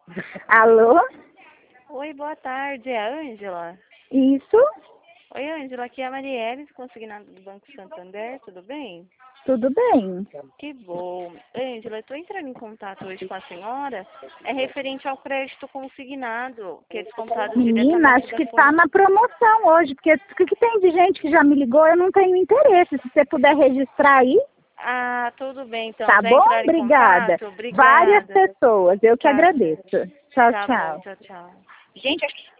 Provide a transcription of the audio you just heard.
Alô? Oi, boa tarde. É a Ângela? Isso? Oi, Ângela. Aqui é a Marielle, consignada do Banco Santander. Tudo bem? Tudo bem. Que bom. Ângela, eu estou entrando em contato hoje com a senhora. É referente ao crédito consignado, que é descontado Menina, diretamente acho da que tá fonte. na promoção hoje, porque o que tem de gente que já me ligou, eu não tenho interesse. Se você puder registrar aí, Ah, tudo bem, então. tá Já bom? entraram em Obrigada. contato? Várias Obrigada. pessoas, eu que Tá, agradeço. Tchau, tá bom. tchau. Tchau, tchau. Gente, aqui